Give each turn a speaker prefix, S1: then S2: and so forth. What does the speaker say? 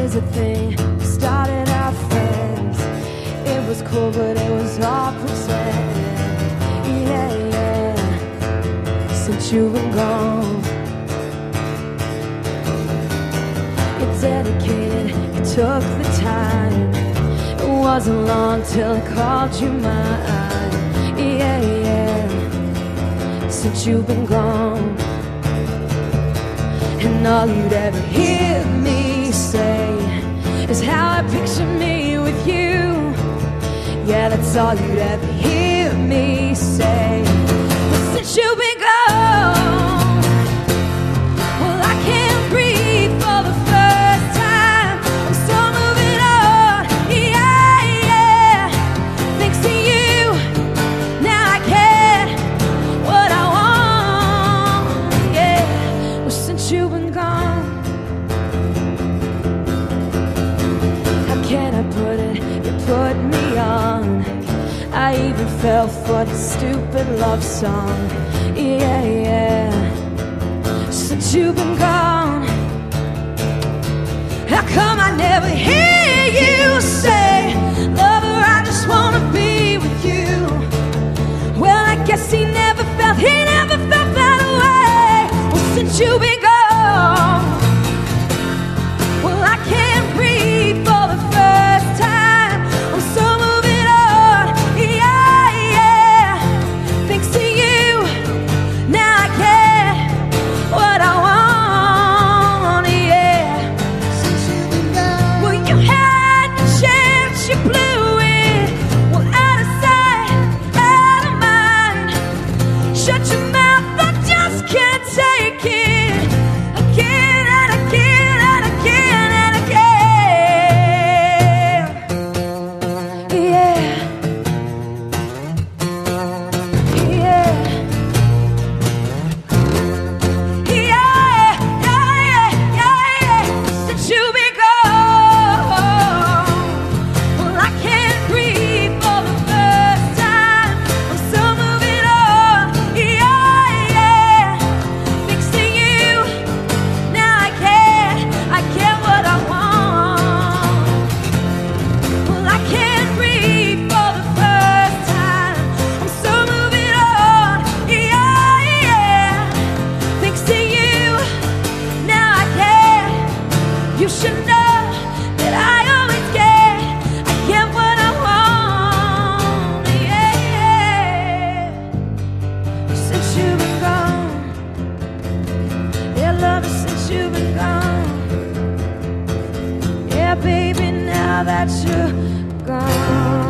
S1: is a thing. We started our friends. It was cool, but it was all pretend. Yeah, yeah. Since you've been gone, you're dedicated, you took the time. It wasn't long till I called you mine. Yeah, yeah. Since you've been gone, and all you'd ever hear me say is how I picture me with you. Yeah, that's all you'd ever hear me say. But since you've been gone, well, I can't breathe for the first time. I'm still moving on, yeah, yeah. Thanks to you, now I get what I want, yeah. Well, since you've been gone, how can I put it? You put me on. I even fell for the stupid love song. Yeah, yeah. Since you've been gone, how come I never hear you say, lover, I just wanna be with you? Well, I guess he never felt that way. Well, since you've been gone, well, I can't breathe for the first time. I'm so moving on, yeah, yeah. Thanks to you, now I get what I want, yeah.
S2: Since you've been gone,
S1: Well, you had the chance, you blew it. Well, out of sight, out of mind. Shut your mouth, I just can't take it. Again and again and again and again. Yeah. Yeah. Yeah, yeah, yeah. Since you've been gone, well, I can't breathe for the first time. I'm still moving on, yeah, yeah. Thanks to you, now I get what I want. Well, I can't breathe for the first time. I'm still moving on, yeah, yeah. Thanks to you, now I get. You should know that I always get what I want, yeah. Since you've been gone, yeah, love, since you've been gone, yeah, baby, now that you're gone.